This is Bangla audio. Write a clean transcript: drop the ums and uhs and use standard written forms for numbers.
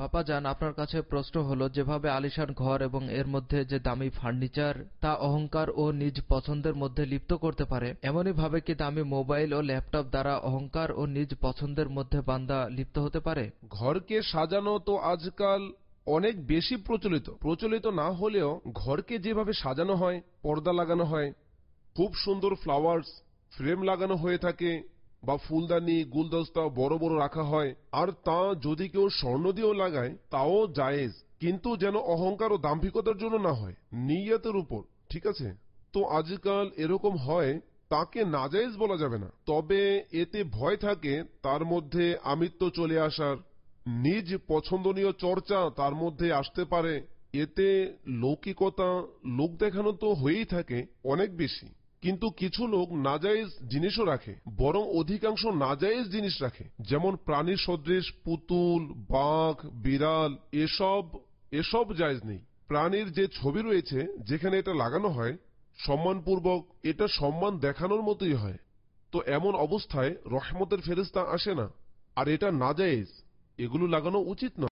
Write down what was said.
পাপাজান, আপনার কাছে প্রশ্ন হলো, যেভাবে আলিশান ঘর এবং এর মধ্যে যে দামি ফার্নিচার তা অহংকার ও নিজ পছন্দের মধ্যে লিপ্ত করতে পারে, এমনই ভাবে কি দামি মোবাইল ও ল্যাপটপ দ্বারা অহংকার ও নিজ পছন্দের মধ্যে বান্দা লিপ্ত হতে পারে? ঘরকে সাজানো তো আজকাল অনেক বেশি প্রচলিত না হলেও ঘরকে যেভাবে সাজানো হয়, পর্দা লাগানো হয়, খুব সুন্দর ফ্লাওয়ার্স ফ্রেম লাগানো হয়ে থাকে, বা ফুলদানি গুলদস্তা বড় বড় রাখা হয়, আর তা যদি কেউ স্বর্ণ দিয়েও লাগায় তাও জায়েজ, কিন্তু যেন অহংকার ও দাম্ভিকতার জন্য না হয়, নিয়তের উপর। ঠিক আছে? তো আজকাল এরকম হয়, তাকে নাজায়েজ বলা যাবে না, তবে এতে ভয় থাকে তার মধ্যে আমিত্ব চলে আসার, নিজ পছন্দনীয় চর্চা তার মধ্যে আসতে পারে, এতে লৌকিকতা লোক দেখানো তো হয়েই থাকে অনেক বেশি। কিন্তু কিছু লোক নাজায়েজ জিনিসও রাখে, বরং অধিকাংশ নাজায়েজ জিনিস রাখে, যেমন প্রাণীর সদৃশ পুতুল, বাঘ, বিড়াল, এসব জায়েজ নেই। প্রাণীর যে ছবি রয়েছে যেখানে এটা লাগানো হয় সম্মানপূর্বক, এটা সম্মান দেখানোর মতোই হয়, তো এমন অবস্থায় রহমতের ফেরেশতা আসে না, আর এটা নাজায়েজ, এগুলো লাগানো উচিত নয়।